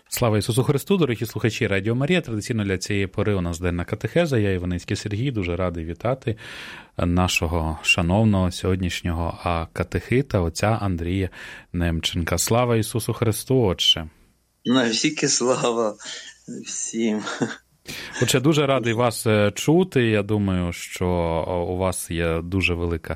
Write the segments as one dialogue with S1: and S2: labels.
S1: Слава Ісусу Христу, дорогі слухачі Радіо Марія. Традиційно для цієї пори у нас денна катехеза. Я Іваницький Сергій, дуже радий вітати нашого шановного сьогоднішнього катехита, отця Андрія Немченка. Слава Ісусу Христу, Отче!
S2: Навіки слава всім!
S1: Отже, дуже радий вас чути. Я думаю, що у вас є дуже велика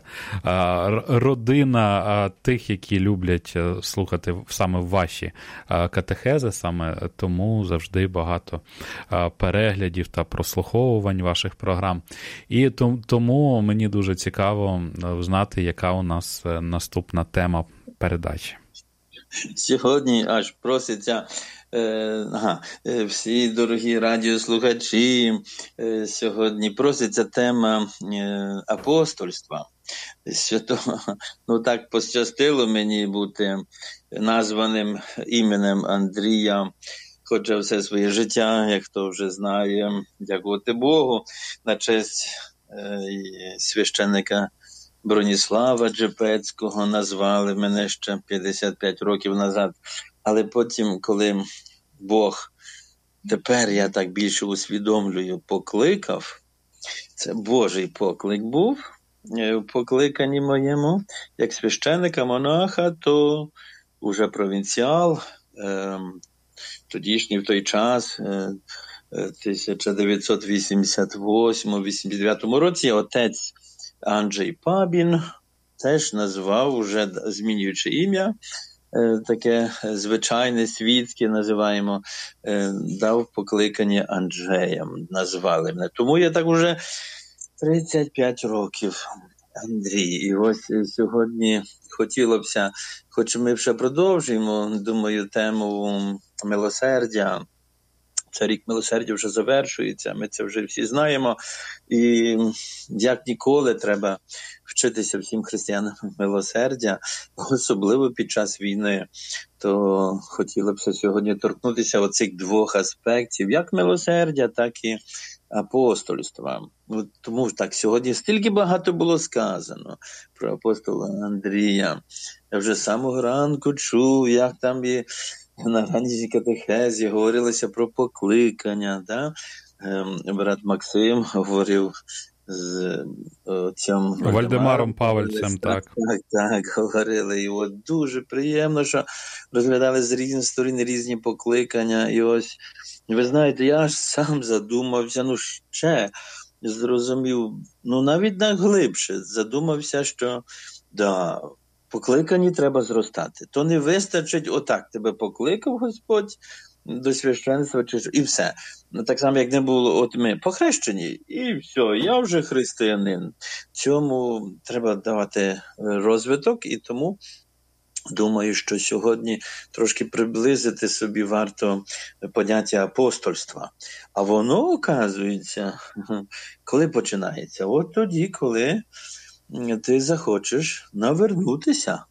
S1: родина тих, які люблять слухати саме ваші катехези, саме тому завжди багато переглядів та прослуховувань ваших програм. І тому мені дуже цікаво знати, яка у нас наступна тема передачі.
S2: Сьогодні аж проситься всі дорогі радіослухачі, сьогодні проситься тема апостольства святого. Ну так пощастило мені бути названим іменем Андрія, хоча все своє життя, як хто вже знає, дякувати Богу, на честь священника Броніслава Джепецького назвали мене ще 55 років назад. Але потім, коли Бог, тепер я так більше усвідомлюю, покликав, це Божий поклик був, в покликанні моєму, як священика, монаха, то уже провінціал, тодішній в той час, 1988-89 році, отець Анджей Пабін теж назвав, уже змінюючи ім'я, таке звичайне, світське, називаємо, дав покликання Анджеєм, назвали мене. Тому я так уже 35 років, Андрій. І ось сьогодні хотілося, хоч ми ще продовжуємо, думаю, тему милосердя. Це рік милосердя вже завершується, ми це вже всі знаємо. І як ніколи треба вчитися всім християнам милосердя, особливо під час війни. То хотіла б сьогодні торкнутися оцих двох аспектів, як милосердя, так і апостольства. Тому так сьогодні стільки багато було сказано про апостола Андрія. Я вже з самого ранку чув, як там і на ранній катехезі говорилося про покликання. Да? Брат Максим говорив з отцем
S1: Вальдемаром Павельцем, так.
S2: Так, говорили. І от дуже приємно, що розглядали з різних сторін різні покликання. І ось, ви знаєте, я аж сам задумався, ще зрозумів, навіть найглибше задумався, що да, покликані треба зростати. То не вистачить, отак тебе покликав Господь до священства, і все. Так само, як не було, от ми похрещені, і все, я вже християнин. Цьому треба давати розвиток, і тому думаю, що сьогодні трошки приблизити собі варто поняття апостольства. А воно, оказується, коли починається? От тоді, коли ти захочеш навернутися,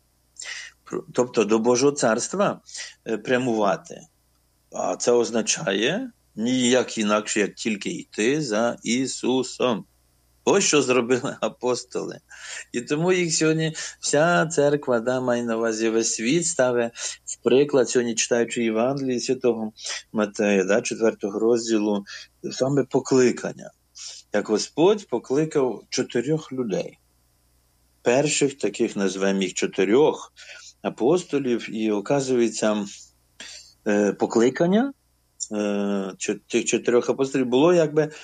S2: тобто до Божого царства прямувати. А це означає ніяк інакше, як тільки йти за Ісусом. Ось що зробили апостоли. І тому їх сьогодні вся церква, має на увазі весь світ, ставить в приклад, сьогодні читаючи Євангелії Святого Матея, 4 розділу, саме покликання. Як Господь покликав 4 людей. Перших таких, назвемо їх 4 апостолів, і, оказується, покликання тих 4 апостолів було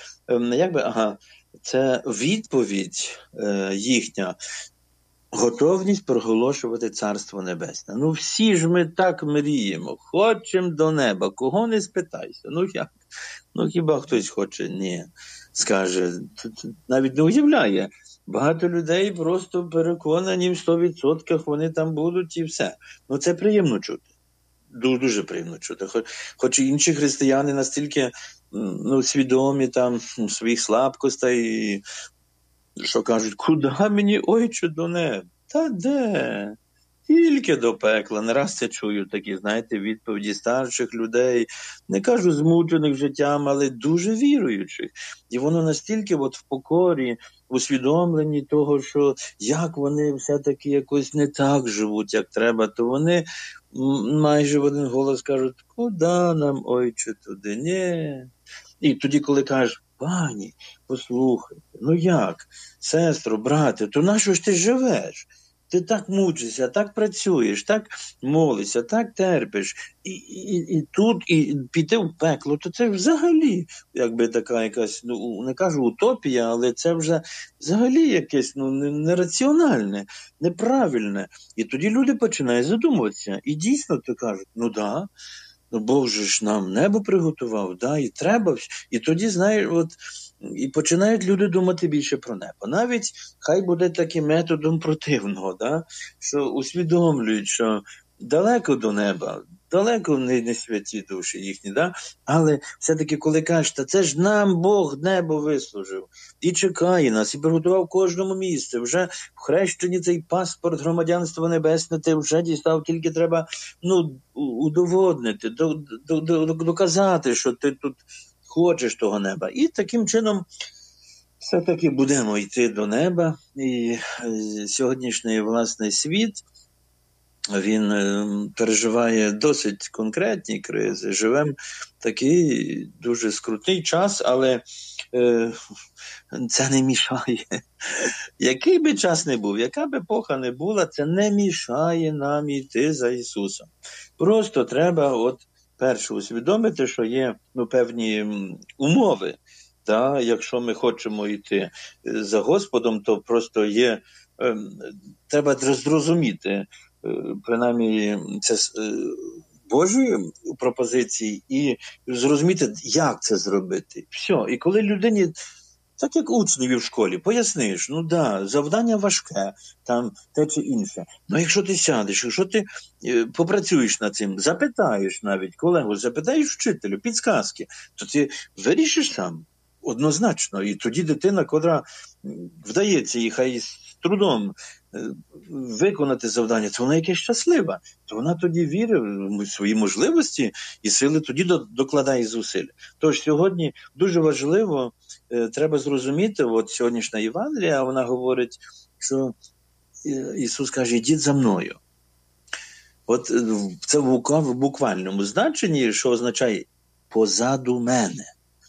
S2: це відповідь їхня, готовність проголошувати Царство Небесне. Всі ж ми так мріємо, хочемо до неба, кого не спитайся. Як? Хіба хтось хоче? Ні. Скаже, навіть не уявляє. Багато людей просто переконані в 100% вони там будуть і все. Це приємно чути. Дуже приємно чути. Хоч і інші християни настільки свідомі там своїх слабкостей, що кажуть, куди мені, ойче, до неба? Та де? Тільки до пекла. Не раз це чую такі, відповіді старших людей, не кажу змучених життям, але дуже віруючих. І воно настільки в покорі, усвідомленні того, що як вони все-таки якось не так живуть, як треба, то вони майже в один голос кажуть, куди нам, ойче, туди, ні. І тоді, коли кажеш, пані, послухайте, ну як, сестро, брате, то на що ж ти живеш? Ти так мучишся, так працюєш, так молишся, так терпиш, і тут і піти в пекло, то це взагалі, якби така якась, ну не кажу утопія, але це вже взагалі якесь нераціональне, неправильне. І тоді люди починають задумуватися. І дійсно ти кажуть, ну да, ну Бог же ж нам небо приготував, да, і треба. І тоді, знаєш, от, і починають люди думати більше про небо. Навіть хай буде таким методом противного, да, що усвідомлюють, що далеко до неба, далеко не святі душі їхні, да, але все-таки коли кажуть, та це ж нам Бог небо вислужив, і чекає нас, і приготував кожному місце, вже в хрещенні цей паспорт громадянства небесне ти вже дістав, тільки треба удоводнити, доказати, що ти тут хочеш того неба. І таким чином все-таки будемо йти до неба. І сьогоднішній власний світ, він переживає досить конкретні кризи. Живемо в такий дуже скрутний час, але це не мішає. Який би час не був, яка б епоха не була, це не мішає нам йти за Ісусом. Просто треба перше усвідомити, що є певні умови. Та, якщо ми хочемо йти за Господом, то просто є, треба зрозуміти, принаймні це Божі пропозиції, і зрозуміти, як це зробити. Все. І коли людині, так як учневі в школі, поясниш, ну да, завдання важке, там те чи інше. Ну якщо ти сядеш, якщо ти попрацюєш над цим, запитаєш навіть колегу, запитаєш вчителю, підсказки, то ти вирішиш сам однозначно. І тоді дитина, котра вдається їй хай з трудом виконати завдання, то вона якась щаслива. То вона тоді вірить в свої можливості і сили тоді докладає зусиль. Тож сьогодні дуже важливо, треба зрозуміти, сьогоднішня Євангелія, вона говорить, що Ісус каже, ідіть за мною. Це в буквальному значенні, що означає позаду мене.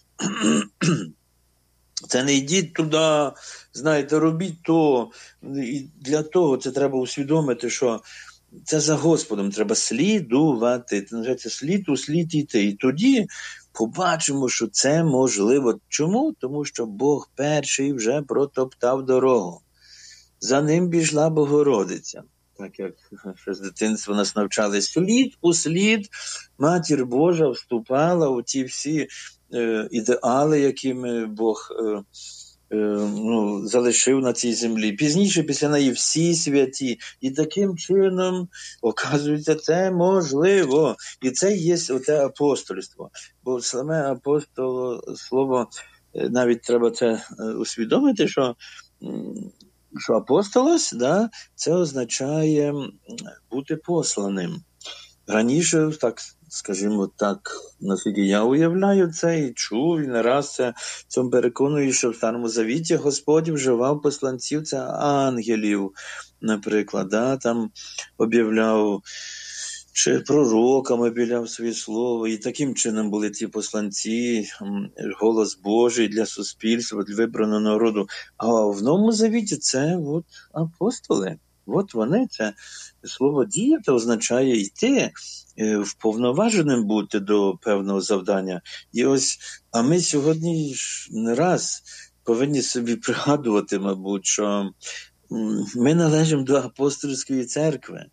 S2: Це не йдіть туди, знаєте, робіть то. І для того це треба усвідомити, що це за Господом треба слідувати. Це називається слід йти. І тоді побачимо, що це можливо. Чому? Тому що Бог перший вже протоптав дорогу. За ним пішла Богородиця. Так як ще з дитинства нас навчали, слід у слід Матір Божа вступала у ті всі ідеали, якими Бог залишив на цій землі. Пізніше після неї всі святі. І таким чином, оказується, це можливо. І це є оте апостольство. Бо саме слово, навіть треба це усвідомити, що апостолос, да, це означає бути посланим. Раніше, так, скажімо так, наскільки я уявляю це і чув, і не раз цьому переконую, що в Старому Завіті Господь вживав посланців, це ангелів, наприклад, да, там об'являв, чи пророкам об'являв своє слово, і таким чином були ці посланці, голос Божий для суспільства, для вибраного народу. А в Новому Завіті це апостоли. Вони, це слово «діяти» означає йти, вповноваженим бути до певного завдання. І а ми сьогодні не раз повинні собі пригадувати, мабуть, що ми належимо до апостольської церкви.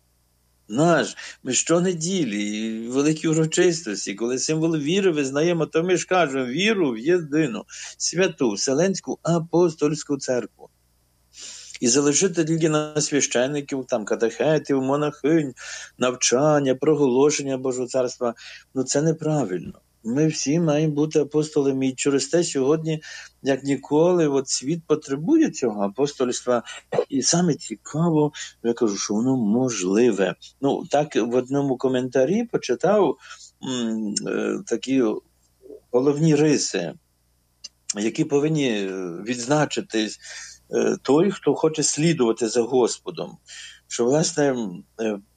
S2: Ми щонеділі, великі урочистості, коли символ віри визнаємо, то ми ж кажемо віру в єдину, святу, Вселенську апостольську церкву. І залишити тільки на священників, катехетів, монахинь, навчання, проголошення Божого царства, це неправильно. Ми всі маємо бути апостолами, і через те сьогодні, як ніколи, світ потребує цього апостольства. І саме цікаво, я кажу, що воно можливе. Так в одному коментарі почитав такі головні риси, які повинні відзначитись той, хто хоче слідувати за Господом. Що, власне,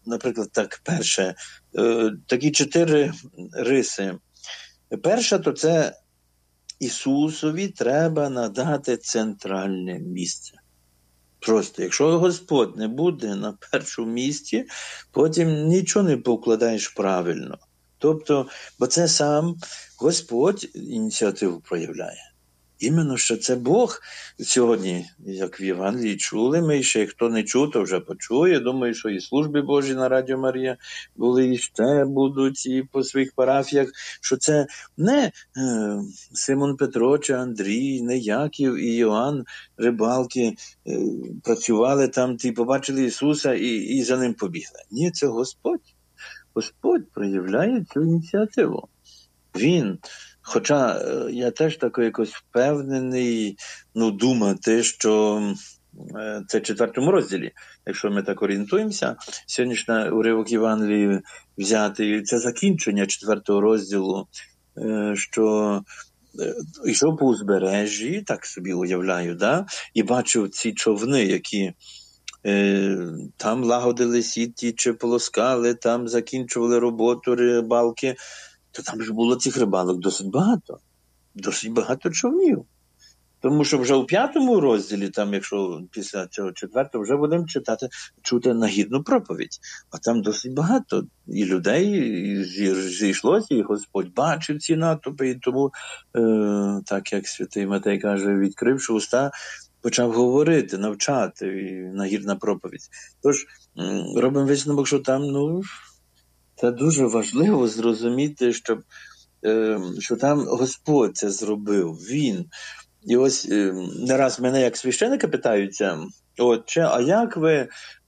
S2: наприклад, так, перше, такі 4 риси. Перша, то це Ісусові треба надати центральне місце. Просто, якщо Господь не буде на першому місці, потім нічого не покладаєш правильно. Тобто, бо це сам Господь ініціативу проявляє. Іменно, що це Бог сьогодні, як в Євангелії чули ми, ще хто не чув, то вже почує. Думаю, що і служби Божі на Радіо Марія були, і ще будуть, і по своїх парафіях, що це не Симон Петро чи Андрій, не Яків і Йоанн Рибалки працювали там, побачили Ісуса і за ним побігли. Ні, це Господь. Господь проявляє цю ініціативу. Він, хоча я теж тако якось впевнений, думати, що це в 4 розділі, якщо ми так орієнтуємося, сьогоднішній уривок Євангелії взяти, це закінчення 4 розділу, що йшов по узбережжі, так собі уявляю, да? І бачив ці човни, які там лагодили сіті чи полоскали, там закінчували роботу рибалки, то там ж було цих рибалок досить багато човнів. Тому що вже у 5 розділі, там, якщо після цього 4-го, вже будемо чути нагідну проповідь. А там досить багато і людей і зійшлося, і Господь бачив ці натовпи, і тому, так як святий Матей каже, відкривши уста, почав говорити, навчати, і нагідна проповідь. Тож, робимо висновок, що там, це дуже важливо зрозуміти, що там Господь це зробив, Він. І ось не раз мене як священика питаються, отче, а як ви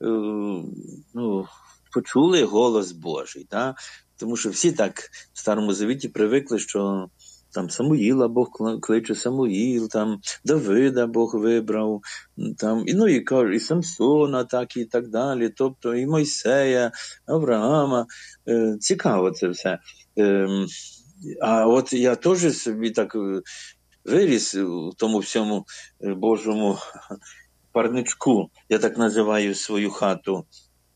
S2: почули голос Божий? Да? Тому що всі так в Старому Завіті привикли, що там Самуїла Бог кличе Самуїл, там Давида Бог вибрав, там, і Самсона, так і так далі, тобто і Мойсея, Авраама. Цікаво це все. А от я теж собі так виріс у тому всьому Божому парничку, я так називаю свою хату.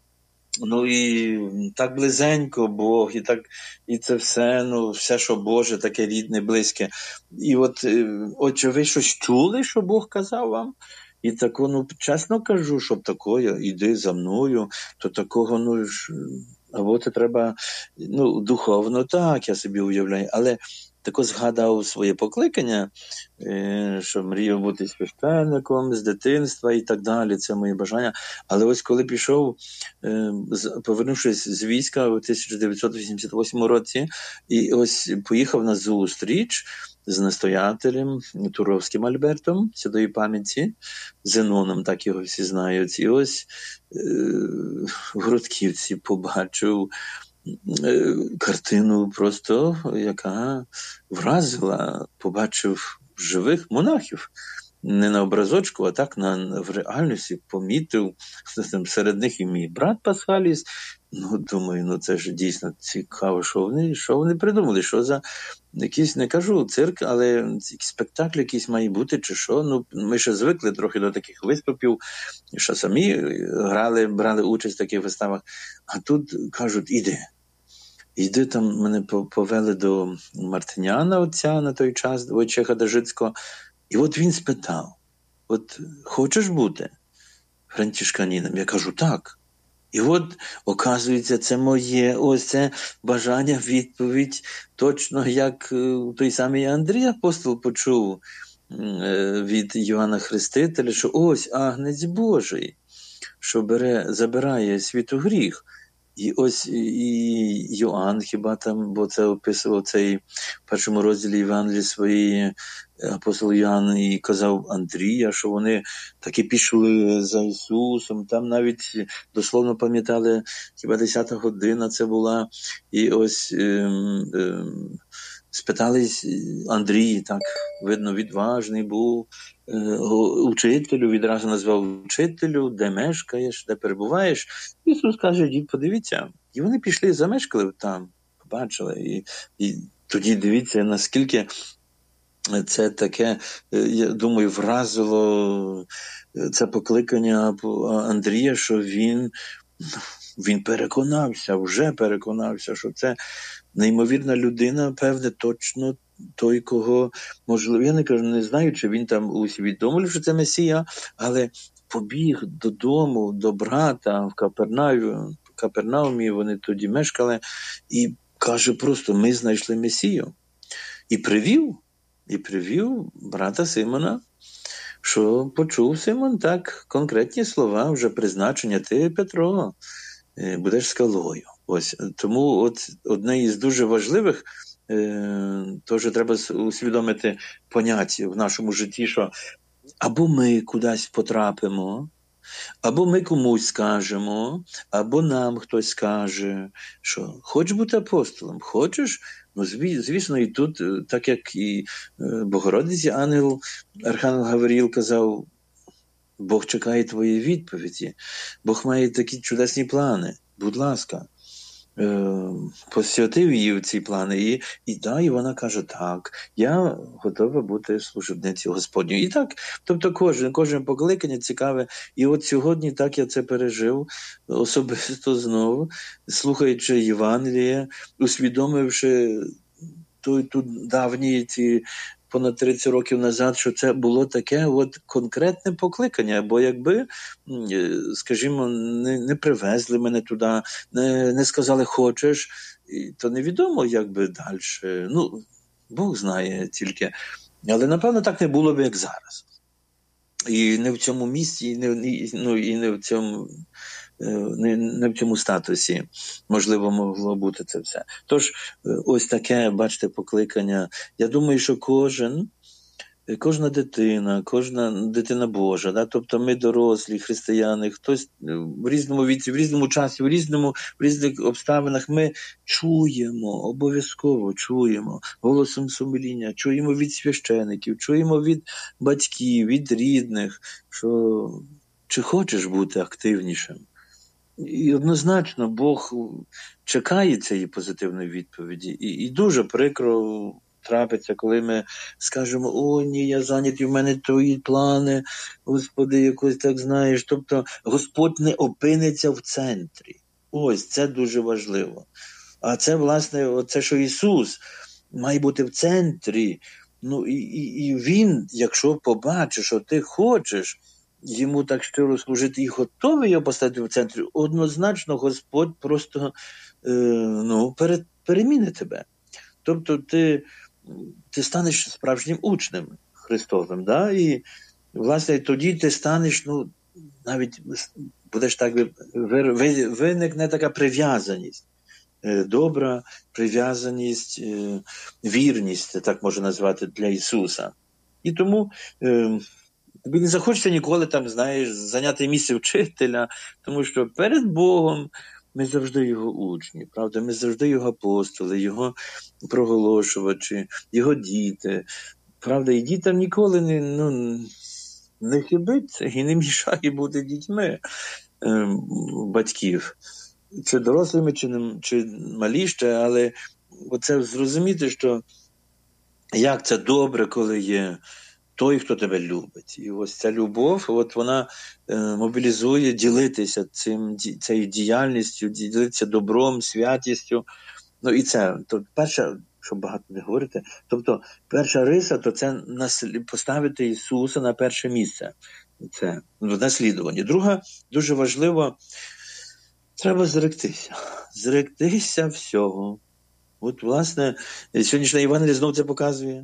S2: І так близенько Бог, і це все, все, що Боже, таке рідне, близьке. І отче, ви щось чули, що Бог казав вам? І тако, чесно кажу, щоб такого, іди за мною, то такого, або це треба, духовно, так, я собі уявляю, але тако згадав своє покликання, що мріяв бути священником з дитинства і так далі, це моє бажання. Але ось коли пішов, повернувшись з війська у 1988 році, і ось поїхав на зустріч з настоятелем Туровським Альбертом, святої пам'яті, Зеноном, так його всі знають. І ось в Грудківці побачив картину просто, яка вразила, побачив живих монахів. Не на образочку, а так в реальності помітив, серед них і мій брат Пасхаліс. Думаю, це ж дійсно цікаво, що вони придумали, що за якийсь, не кажу цирк, але спектакль якийсь має бути, чи що. Ми ще звикли трохи до таких виступів, що самі брали участь в таких виставах, а тут кажуть, іди там, мене повели до Мартиняна отця на той час, Войчеха Дажицького, і от він спитав, хочеш бути францишканіном? Я кажу, так. І оказується, це моє, ось це бажання, відповідь, точно як той самий Андрій апостол почув від Йоанна Хрестителя, що ось Агнець Божий, що забирає світу гріх. І ось і Йоанн хіба там, бо це описував цей в 1 розділі Євангелії своєї апостол Йоанн і казав Андрія, що вони таки пішли за Ісусом, там навіть дословно пам'ятали, хіба 10-та година це була, і ось спитались Андрій, так, видно, відважний був, учителю, відразу назвав учителю, де мешкаєш, де перебуваєш. Ісус каже, подивіться. І вони пішли, замешкали там, побачили. І тоді дивіться, наскільки це таке, я думаю, вразило це покликання Андрія, що він Він вже переконався, що це неймовірна людина, певне, точно той, кого, можливо, я не знаю, чи він там усвідомив, що це Месія, але побіг додому, до брата в Капернаумі, вони тоді мешкали, і каже просто, ми знайшли Месію. І привів брата Симона, що почув Симон так конкретні слова, вже призначення, ти, Петро, будеш скалою. Ось. Тому от одне із дуже важливих, то, що треба усвідомити поняття в нашому житті, що або ми кудись потрапимо, або ми комусь скажемо, або нам хтось скаже, що хочеш бути апостолом, хочеш? Ну, звісно, і тут, так як і Богородиці Архангел Гавриїл казав, Бог чекає твоєї відповіді, Бог має такі чудесні плани, будь ласка. Посвятив її в ці плани, і вона каже, так, я готова бути служебницею Господньою. І так, тобто кожне покликання цікаве. І от сьогодні так я це пережив, особисто знову, слухаючи Євангеліє, усвідомивши тут давні ці понад 30 років назад, що це було таке от конкретне покликання, бо якби, скажімо, не привезли мене туди, не сказали хочеш, то невідомо, як би далі. Ну, Бог знає тільки. Але, напевно, так не було б, як зараз. І не в цьому місці, і не в цьому... Не в цьому статусі, можливо, могло бути це все. Тож, ось таке, бачите, покликання. Я думаю, що кожна дитина Божа, да? Тобто ми дорослі, християни, хтось в різному віці, в різному часі, в різних обставинах ми обов'язково чуємо голосом сумління, чуємо від священиків, чуємо від батьків, від рідних, що чи хочеш бути активнішим. І однозначно Бог чекає цієї позитивної відповіді. І дуже прикро трапиться, коли ми скажемо, о, ні, я зайнятий, в мене твої плани, Господи, якось так знаєш. Тобто Господь не опиниться в центрі. Ось, це дуже важливо. А це, власне, оце, що Ісус має бути в центрі. Ну, і Він, якщо побачить, що ти хочеш, йому так щиро служити і готовий його поставити в центрі, однозначно Господь просто перемінить тебе. Тобто ти станеш справжнім учнем Христовим, да? І, власне, тоді ти станеш, навіть будеш так, виникне така прив'язаність, добра прив'язаність, вірність, так можна назвати, для Ісуса. І тому тобі не захочеться ніколи там, знаєш, зайняти місце вчителя, тому що перед Богом ми завжди Його учні, правда? Ми завжди Його апостоли, Його проголошувачі, Його діти. Правда, і дітям ніколи не хибиться і не мішає бути дітьми батьків. Чи дорослими, чи малі ще, але оце зрозуміти, що як це добре, коли є той, хто тебе любить. І ось ця любов, от вона мобілізує ділитися цією діяльністю, ділитися добром, святістю. Ну і це, то перша, щоб багато не говорити, тобто перша риса, то це поставити Ісуса на перше місце. Це в наслідуванні. Друга, дуже важливо, треба зректися всього. От, власне, сьогоднішня Євангелія знову це показує.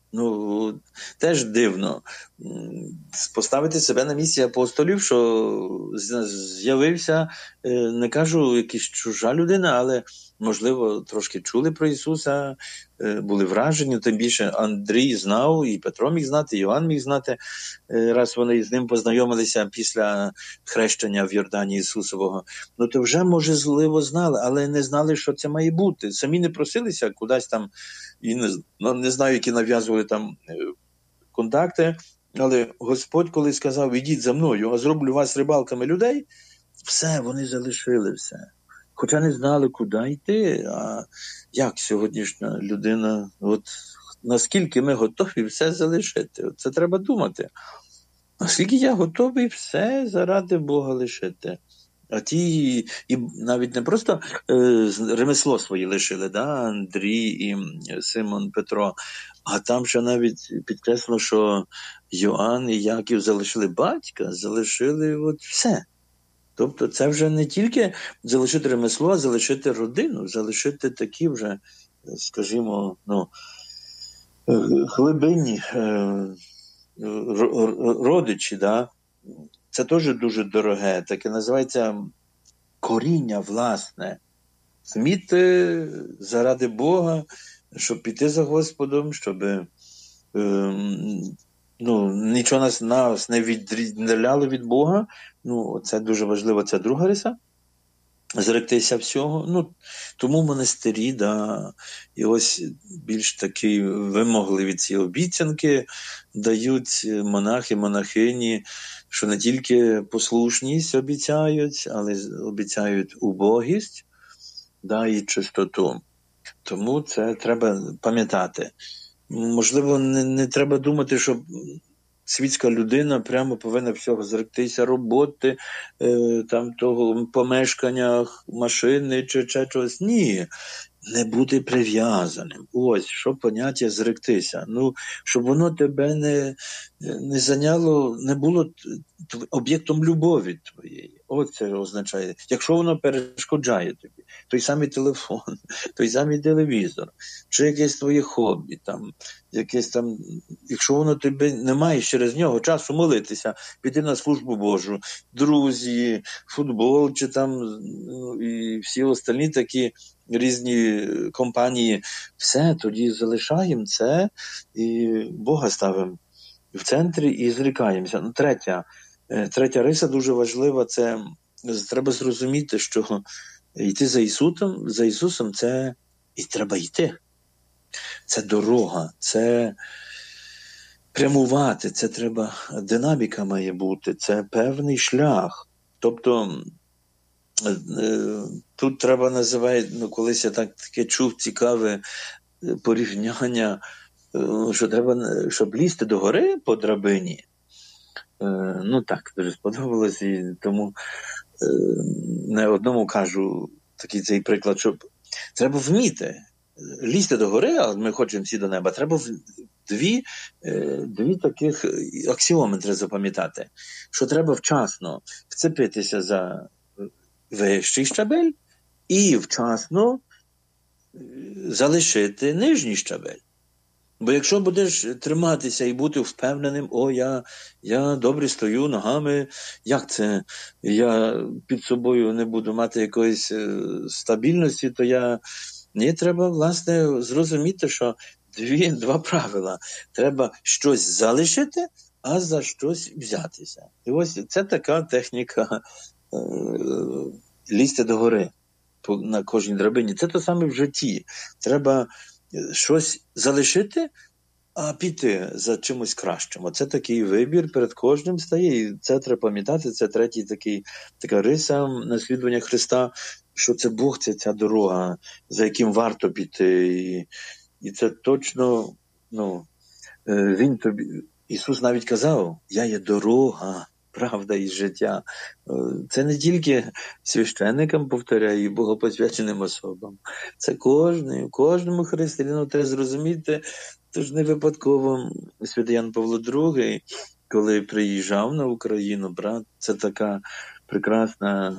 S2: Теж дивно поставити себе на місці апостолів, що з'явився, не кажу, якась чужа людина, але, можливо, трошки чули про Ісуса, були вражені, тим більше Андрій знав, і Петро міг знати, і Іван міг знати, раз вони з ним познайомилися після хрещення в Йордані Ісусового. То вже, можливо, знали, але не знали, що це має бути. Самі не просилися кудись там, і не знаю, які нав'язували там контакти, але Господь, коли сказав, ідіть за мною, а зроблю вас рибалками людей, все, вони залишили все. Хоча не знали, куди йти, а як сьогоднішня людина, от наскільки ми готові все залишити. Це треба думати. Наскільки я готовий все заради Бога лишити. А ті і навіть не просто ремесло своє лишили, да? Андрій і Симон Петро, а там ще навіть підкреслено, що Йоанн і Яків залишили батька, залишили от все. Тобто це вже не тільки залишити ремесло, а залишити родину, залишити такі вже, скажімо, глибинні родичі, да? Це теж дуже дороге, таке називається коріння власне. Вміти заради Бога, щоб піти за Господом, щоб нічого нас не віддаляло від Бога. Це дуже важливо, це друга риса. Зректися всього. Тому монастирі, да, і ось більш такі вимогливі ці обіцянки дають монахи, монахині, що не тільки послушність обіцяють, але обіцяють убогість, да, і чистоту. Тому це треба пам'ятати. Можливо, не треба думати, що світська людина прямо повинна всього зректися, роботи, того помешкання, машини чи чогось. Ні, не бути прив'язаним. Ось, що поняття зректися. Щоб воно тебе не зайняло, не було об'єктом любові твоєї. Ось це означає. Якщо воно перешкоджає тобі, той самий телефон, той самий телевізор, чи якесь твоє хобі, якщо воно тобі не маєш через нього часу молитися, піти на службу Божу, друзі, футбол, чи і всі остальні такі різні компанії, все, тоді залишаємо це і Бога ставимо в центрі і зрікаємося. Третя риса дуже важлива, це треба зрозуміти, що йти за Ісусом це і треба йти. Це дорога, це прямувати, це треба, динаміка має бути, це певний шлях. Тобто тут треба називати, колись я таке чув цікаве порівняння, що треба, щоб лізти до гори по драбині. Дуже сподобалось, і тому не одному кажу такий цей приклад, що треба вміти лізти до гори, а ми хочемо всі до неба, треба дві таких аксіоми треба запам'ятати, що треба вчасно вцепитися за вищий щабель і вчасно залишити нижній щабель. Бо якщо будеш триматися і бути впевненим, я добре стою ногами, як це, я під собою не буду мати якоїсь стабільності, то треба, власне, зрозуміти, що два правила. Треба щось залишити, а за щось взятися. І ось це така техніка лізти до гори на кожній драбині. Це те саме в житті. Треба щось залишити, а піти за чимось кращим. Оце такий вибір перед кожним стає, і це треба пам'ятати, це третій така риса наслідування Христа, що це Бог, це ця дорога, за яким варто піти. І це точно, Він тобі, Ісус навіть казав, я є дорога, правда і життя. Це не тільки священникам, повторяю, і богопосвяченим особам. Це кожному християнину треба зрозуміти. Тож не випадково святий Ян Павло II, коли приїжджав на Україну, брат, це така прекрасна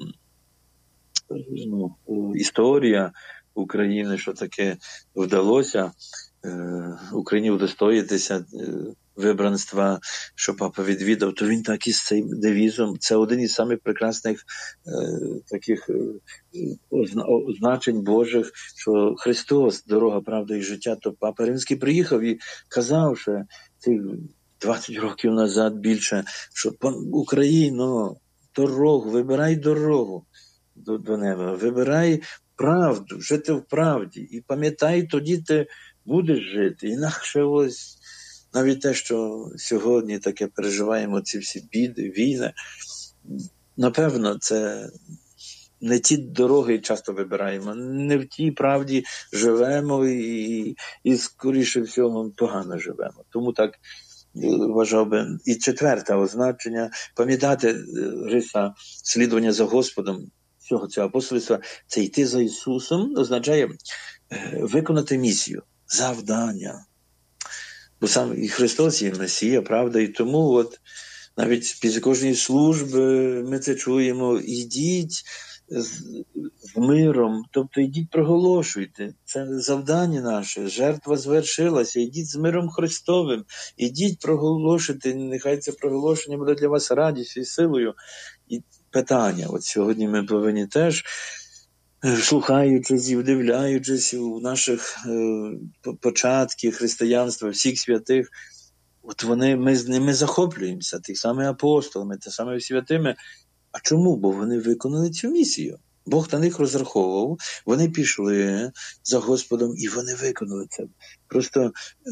S2: історія України, що таке вдалося Україні удостоїтися вибранства, що папа відвідав, то він так із цим девізом, це один із самих прекрасних таких означень Божих, що Христос, дорога, правда і життя, то папа Римський приїхав і казав, що цих 20 років назад більше, що Україно, дорогу, вибирай дорогу до неба, вибирай правду, жити в правді, і пам'ятай, тоді ти будеш жити, інакше ось навіть те, що сьогодні таке переживаємо, ці всі біди, війни, напевно, це не ті дороги часто вибираємо, не в тій правді живемо і скоріше всього, погано живемо. Тому так вважав би. І четверте означення, пам'ятати риса слідування за Господом, всього цього апостольства, це йти за Ісусом, означає виконати місію, завдання. Бо сам і Христос є Месія, правда, і тому от навіть після кожної служби ми це чуємо, ідіть з миром, тобто ідіть проголошуйте, це завдання наше, жертва звершилася, ідіть з миром Христовим, ідіть проголошуйте, нехай це проголошення буде для вас радістю і силою. І питання, от сьогодні ми повинні теж, слухаючись і вдивляючись у наших початків християнства, всіх святих, от ми з ними захоплюємося, тих самих апостолами, тих самих святими. А чому? Бо вони виконали цю місію. Бог на них розраховував, вони пішли за Господом і вони виконали це. Просто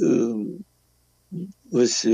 S2: ось,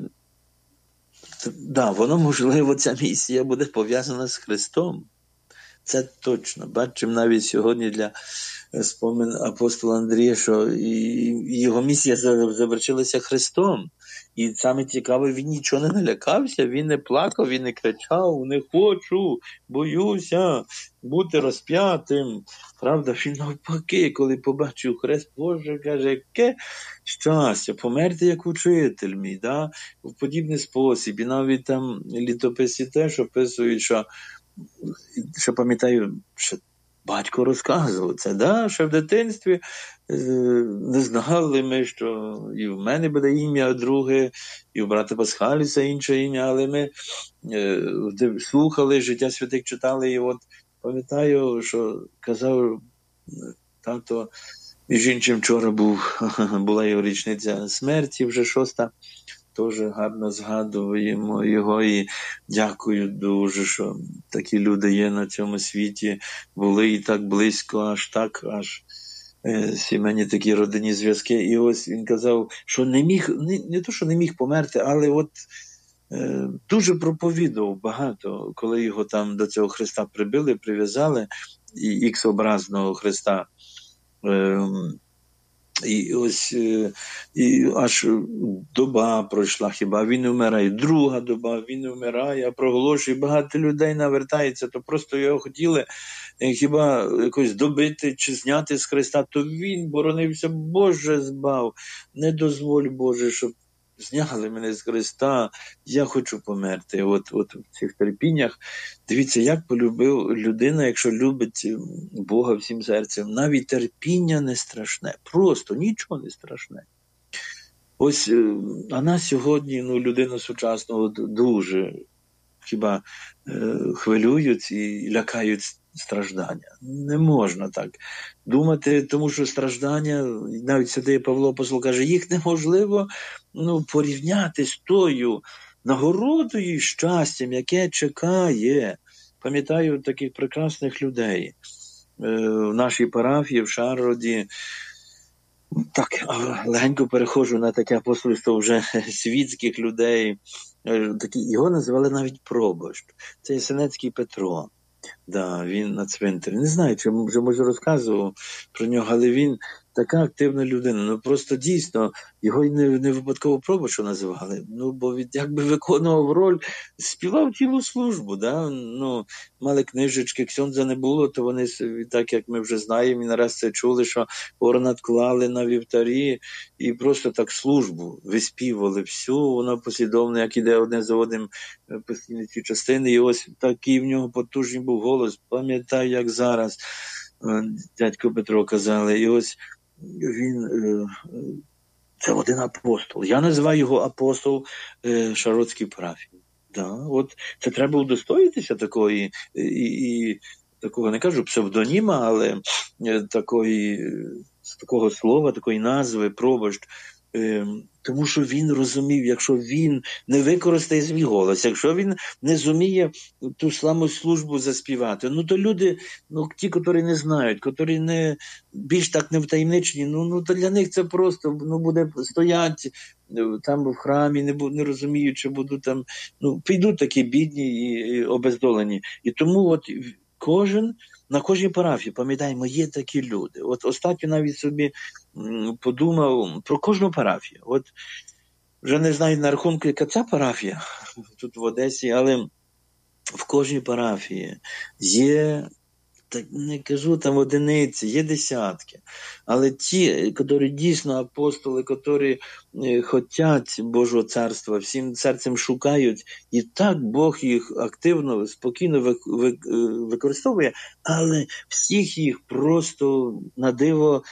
S2: да, воно, можливо, ця місія буде пов'язана з Христом. Це точно. Бачимо навіть сьогодні для спомин апостола Андрія, що і його місія завершилася Христом. І саме цікаве, він нічого не налякався, він не плакав, він не кричав, не хочу, боюся бути розп'ятим. Правда, він навпаки, коли побачив хрест, Боже, каже, яке щастя, померти як учитель мій, да? В подібний спосіб. І навіть там літописці теж описують, що пам'ятаю, що батько розказував це, да? Що в дитинстві не знали ми, що і в мене буде ім'я друге, і у брата Пасхаліса інше ім'я, але ми слухали, життя святих читали, і от пам'ятаю, що казав тато, між іншим вчора була його річниця смерті, вже 6-та, теж гарно згадуємо його і дякую дуже, що такі люди є на цьому світі, були і так близько, аж сімейні такі родинні зв'язки. І ось він казав, що не то, що не міг померти, але от дуже проповідував багато, коли його там до цього Христа прибили, прив'язали, і іксообразного Христа. І ось і аж доба пройшла, хіба він не вмирає, друга доба, він не вмирає, а проголошує, багато людей навертається, то просто його хотіли хіба якось добити чи зняти з Христа, то він боронився, Боже збав, не дозволь, Боже, щоб зняли мене з Христа, я хочу померти. От в цих терпіннях, дивіться, як полюбив людина, якщо любить Бога всім серцем, навіть терпіння не страшне, просто нічого не страшне. Ось, а нас сьогодні, людину сучасного дуже хіба хвилюють і лякають страждання. Не можна так думати, тому що страждання, навіть святий Павло Апостол каже, їх неможливо порівняти з тою нагородою і щастям, яке чекає. Пам'ятаю таких прекрасних людей в нашій парафії, в Шарроді. Так, легенько переходжу на таке апостольство вже світських людей. Його називали навіть пробощ. Це Ясенецький Петро. Да, він на цвинтарі. Не знаю, чи вже може розказував про нього, але він така активна людина. Просто дійсно, його не випадково пробощу називали. Бо він якби виконував роль, співав цілу службу. Да? Мали книжечки, ксьондза не було, то вони, так як ми вже знаємо, і нараз це чули, що орнат клали на вівтарі і просто так службу виспівували всю, воно послідовно, як іде одне за одним постійно ці частини, і ось такий в нього потужний був голос, пам'ятаю, як зараз дядько Петро казали, і ось він, це один апостол, я називаю його апостол Шарродської парафії. Да, от це треба удостоїтися такої, і такого, не кажу псевдоніма, але такого слова, такої назви, пробощ. Тому що він розумів, якщо він не використає свій голос, якщо він не зуміє ту саму службу заспівати, то люди, ті, які не знають, які не більш так не втаємничені, то для них це просто буде стоять там в храмі, не розуміючи, будуть там, підуть такі бідні і обездолені. І тому от кожен, на кожній парафії, пам'ятаємо, є такі люди. От останньо навіть собі подумав про кожну парафію. От вже не знаю на рахунку, яка ця парафія тут в Одесі, але в кожній парафії є, так не кажу там одиниці, є десятки. Але ті, які дійсно апостоли, які хочуть Божого царства, всім серцем шукають, і так Бог їх активно, спокійно використовує, але всіх їх просто на диво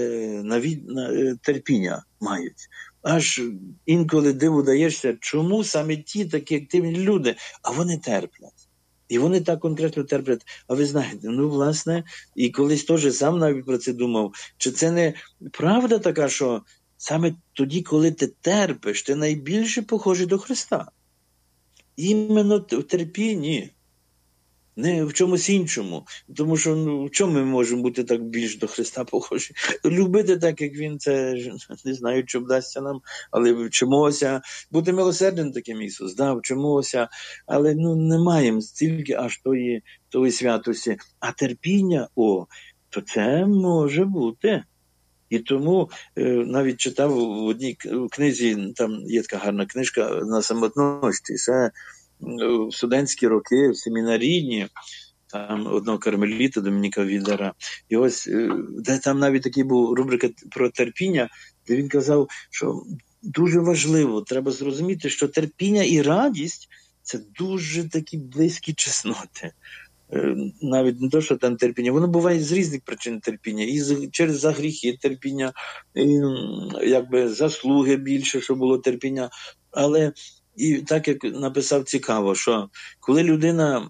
S2: терпіння мають. Аж інколи диву даєшся, чому саме ті такі активні люди, а вони терплять. І вони так конкретно терплять. А ви знаєте, ну, власне, і колись теж сам навіть про це думав, чи це не правда така, що саме тоді, коли ти терпиш, ти найбільше похожий до Христа. Іменно в терпінні. Не в чомусь іншому. Тому що в чому ми можемо бути так більш до Христа похожі? Любити так, як Він, це не знаю, чи вдасться нам, але вчимося. Бути милосердним таким Ісус, да, вчимося, але не маємо стільки аж тої святості. А терпіння, то це може бути. І тому навіть читав в одній книзі, там є така гарна книжка на самотності, це в студентські роки, в семінарійні, там одного кармеліта, Домініка Відера, і ось, де там навіть такий був рубрика про терпіння, де він казав, що дуже важливо, треба зрозуміти, що терпіння і радість – це дуже такі близькі чесноти. Навіть не то, що там терпіння, воно буває з різних причин терпіння, і за гріхи терпіння, і якби заслуги більше, що було терпіння, але і так, як написав цікаво, що коли людина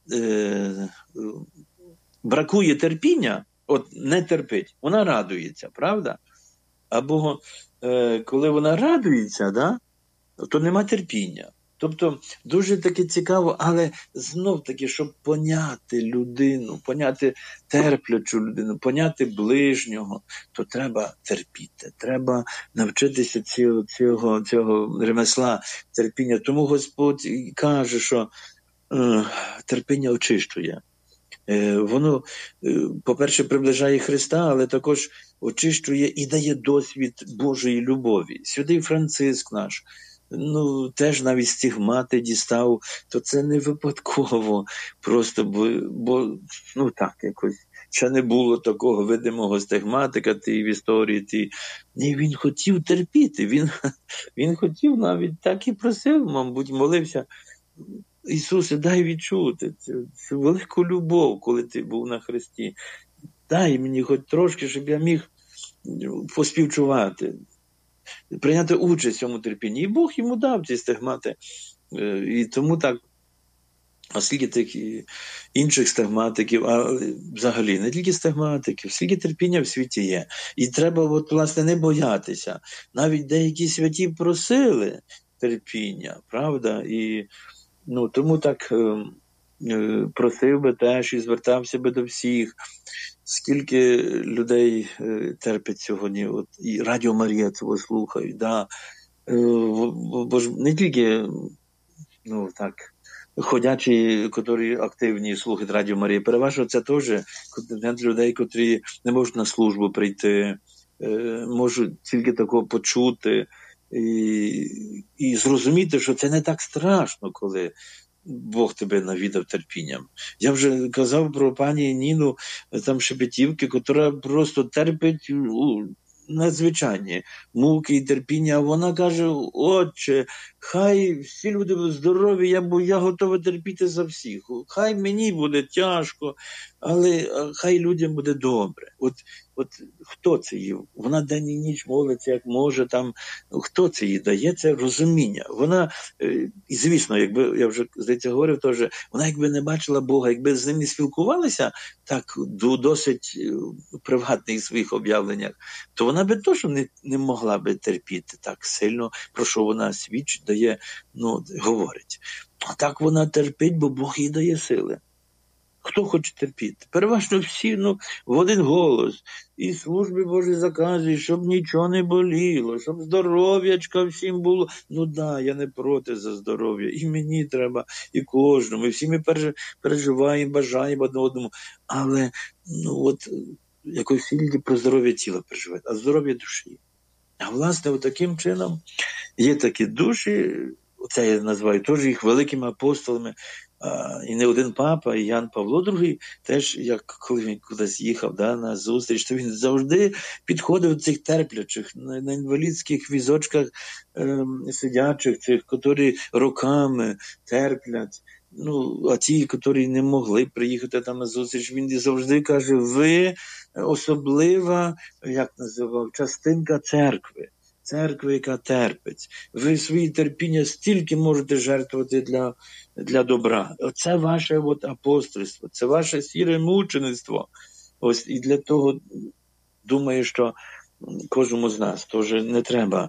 S2: бракує терпіння, не терпить, вона радується, правда? Або коли вона радується, да, то нема терпіння. Тобто дуже таки цікаво, але знов-таки, щоб поняти людину, поняти терплячу людину, поняти ближнього, то треба терпіти, треба навчитися цього ремесла, терпіння. Тому Господь каже, що терпіння очищує. Воно, по-перше, приближає Христа, але також очищує і дає досвід Божої любові. Святий Франциск наш, теж навіть стигмати дістав, то це не випадково, просто, бо так, якось, ще не було такого видимого стигматика в історії. Ні, він хотів терпіти, він хотів навіть так і просив, мабуть, молився, Ісусе, дай відчути цю велику любов, коли ти був на хресті. Дай мені хоч трошки, щоб я міг поспівчувати, прийняти участь в цьому терпінні. І Бог йому дав ці стигмати. І тому так, а скільки тих інших стигматиків, а взагалі не тільки стигматиків, скільки терпіння в світі є. І треба, власне, не боятися. Навіть деякі святі просили терпіння, правда? І тому так просив би теж і звертався би до всіх. Скільки людей терпить сьогодні, і Радіо Марія цього слухають, да. Бо ж не тільки, ходячі, які активні слухають Радіо Марія, переважно це теж контингент людей, котрі не можуть на службу прийти, можуть тільки такого почути і зрозуміти, що це не так страшно, коли Бог тебе навідав терпінням. Я вже казав про пані Ніну там Шепетівки, яка просто терпить надзвичайні муки і терпіння. А вона каже: Отче, хай всі люди будуть здорові, я готова терпіти за всіх. Хай мені буде тяжко, але хай людям буде добре. От хто це їй? Вона день і ніч молиться, як може там. Хто це їй дає? Це розуміння. Вона, і звісно, якби, я вже, здається, говорив теж, вона якби не бачила Бога, якби з ним не спілкувалася так досить приватних своїх об'явленнях, то вона би точно не могла би терпіти так сильно, про що вона свідчить, дає, говорить. А так вона терпить, бо Бог їй дає сили. Хто хоче терпіти? Переважно всі, в один голос. І служби Божі заказують, щоб нічого не боліло, щоб здоров'ячка всім було. Я не проти за здоров'я. І мені треба, і кожному. І всі ми переживаємо, бажаємо одне одному. Але, якось тільки про здоров'я тіла переживають, а здоров'я душі. А власне, таким чином є такі душі, це я називаю теж їх великими апостолами, і не один папа, і Ян Павло II, теж, як коли він кудись їхав на зустріч, то він завжди підходив до цих терплячих, на інвалідських візочках сидячих, цих, які роками терплять. А ті, які не могли приїхати там на зустріч, він завжди каже, ви особлива, як називав, частинка церкви. Церкви, яка терпить. Ви свої терпіння стільки можете жертвувати для добра. Це ваше апостольство, це ваше сіре мучеництво. Ось і для того, думаю, що кожному з нас теж не треба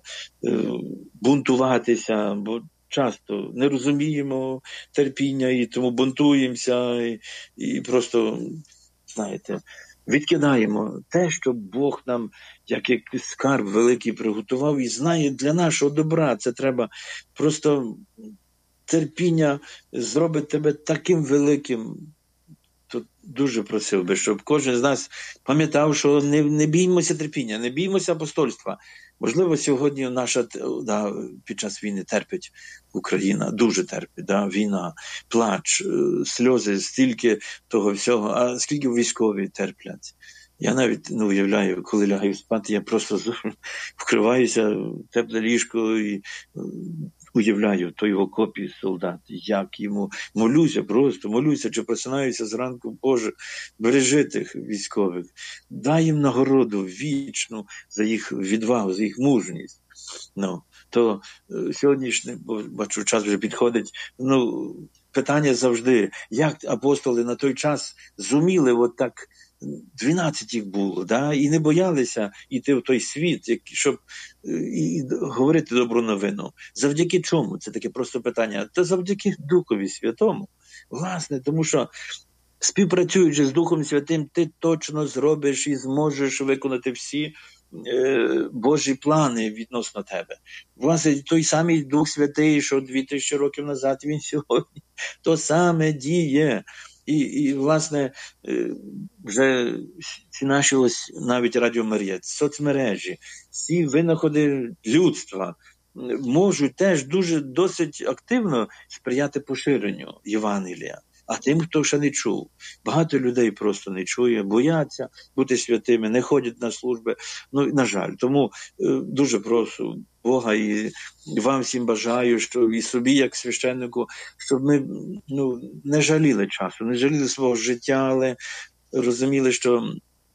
S2: бунтуватися, бо часто не розуміємо терпіння і тому бунтуємося і просто, знаєте, відкидаємо те, що Бог нам, як якийсь скарб великий приготував і знає для нашого добра. Це треба просто терпіння зробить тебе таким великим. Тут дуже просив би, щоб кожен з нас пам'ятав, що не біймося терпіння, не біймося апостольства. Можливо, сьогодні під час війни терпить Україна, дуже терпить, війна, плач, сльози, стільки того всього, а скільки військові терплять. Я навіть не уявляю, коли лягаю спати, я просто вкриваюся в тепле ліжко і уявляю той окопі солдат, як йому молюся, чи просинаюся зранку, Боже, бережи тих військових, дай їм нагороду вічну за їх відвагу, за їх мужність. То сьогоднішній, бачу, час вже підходить, питання завжди, як апостоли на той час зуміли так 12 їх було, і не боялися йти в той світ, щоб і говорити добру новину. Завдяки чому? Це таке просто питання. Та завдяки Духові Святому. Власне, тому що співпрацюючи з Духом Святим, ти точно зробиш і зможеш виконати всі Божі плани відносно тебе. Власне, той самий Дух Святий, що 2000 років назад, він сьогодні то саме діє. І власне, вже ці наші ось навіть Радіо Марія, соцмережі, всі винаходи людства можуть теж досить активно сприяти поширенню Євангелія. А тим, хто ще не чув. Багато людей просто не чує, бояться бути святими, не ходять на служби. На жаль. Тому дуже прошу Бога і вам всім бажаю, що і собі, як священнику, щоб ми не жаліли часу, не жаліли свого життя, але розуміли, що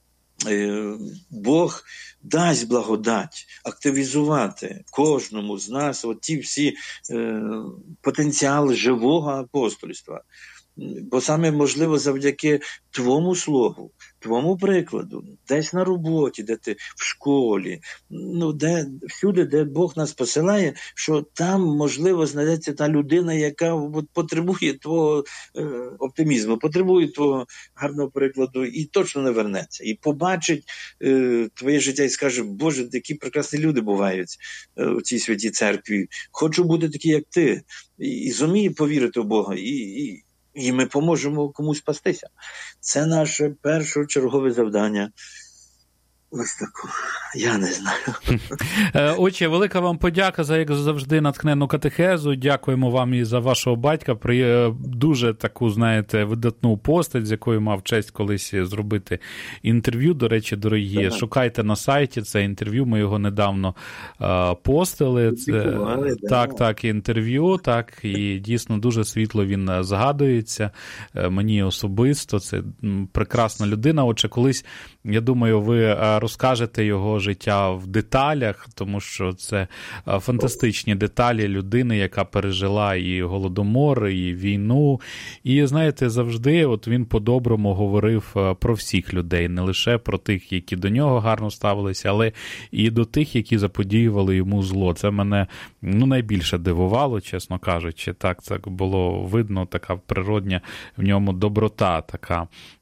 S2: Бог дасть благодать активізувати кожному з нас ті всі потенціали живого апостольства. Бо саме, можливо, завдяки твому слову, твому прикладу, десь на роботі, де ти в школі, всюди, де Бог нас посилає, що там, можливо, знайдеться та людина, яка потребує твого оптимізму, потребує твого гарного прикладу і точно не вернеться. І побачить твоє життя і скаже, Боже, які прекрасні люди бувають у цій святій церкві. Хочу бути такі, як ти. І зумію повірити в Бога. І ми поможемо комусь спастися. Це наше першочергове завдання. Ось таку. Я не знаю.
S1: Отче, велика вам подяка за, як завжди, натхненну катехезу. Дякуємо вам і за вашого батька. Дуже таку, знаєте, видатну постать, з якою мав честь колись зробити інтерв'ю. До речі, дорогі, шукайте на сайті це інтерв'ю. Ми його недавно постили. Так, інтерв'ю. Так, і дійсно дуже світло він згадується. Мені особисто. Це прекрасна людина. Отже, колись, я думаю, ви розкажете його життя в деталях, тому що це фантастичні деталі людини, яка пережила і Голодомор, і війну. І, знаєте, завжди він по-доброму говорив про всіх людей, не лише про тих, які до нього гарно ставилися, але і до тих, які заподіювали йому зло. Це мене найбільше дивувало, чесно кажучи. Так було видно, така природня в ньому доброта така.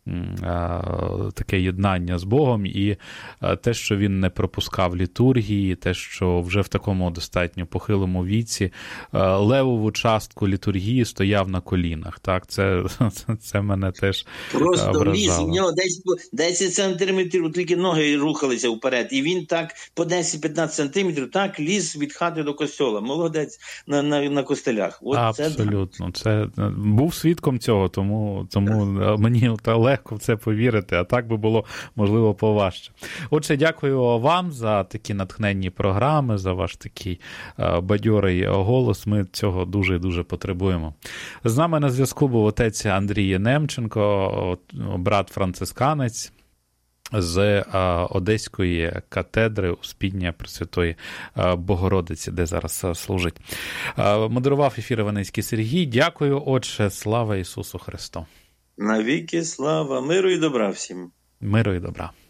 S1: таке єднання з Богом, і те, що він не пропускав літургії, те, що вже в такому достатньо похилому віці левову частку літургії стояв на колінах. Так, це мене теж
S2: просто
S1: вражало.
S2: ліз, у нього 10 сантиметрів, тільки ноги рухалися вперед, і він так по 10-15 сантиметрів так ліз від хати до костьола. Молодець на костелях. От
S1: абсолютно. Це був свідком цього, тому мені легко в це повірити, а так би було, можливо, поважче. Отже, дякую вам за такі натхненні програми, за ваш такий бадьорий голос. Ми цього дуже і дуже потребуємо. З нами на зв'язку був отець Андрій Немченко, брат-францисканець з Одеської катедри Успіння Пресвятої Богородиці, де зараз служить. Модерував ефір Іваницький Сергій. Дякую, отче, слава Ісусу Христу.
S2: Навіки слава, миру і добра всім.
S1: Миру і добра.